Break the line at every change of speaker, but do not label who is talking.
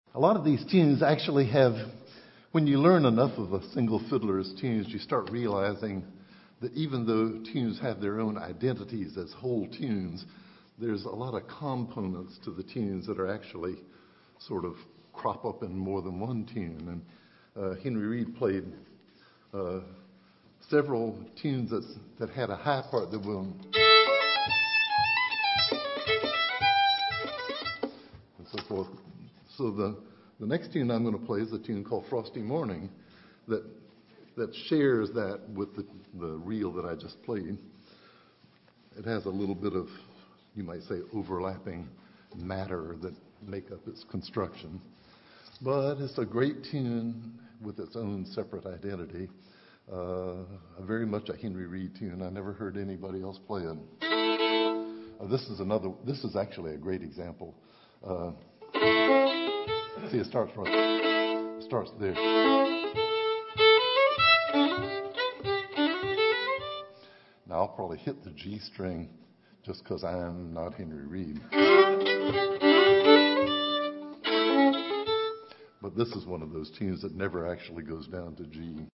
A lot of these tunes actually have, when you learn enough of a single fiddler's tunes, you start realizing that even though tunes have their own identities as whole tunes, there's a lot of components to the tunes that are actually sort of crop up in more than one tune. And Henry Reed played several tunes that had a high part that will, and so forth. So the next tune I'm going to play is a tune called Frosty Morning that shares that with the reel that I just played. It has a little bit of, you might say, overlapping matter that make up its construction. But it's a great tune with its own separate identity. Very much a Henry Reed tune. I never heard anybody else play it. This is actually a great example. See, it starts there. Now I'll probably hit the G string just because I am not Henry Reed. But this is one of those tunes that never actually goes down to G.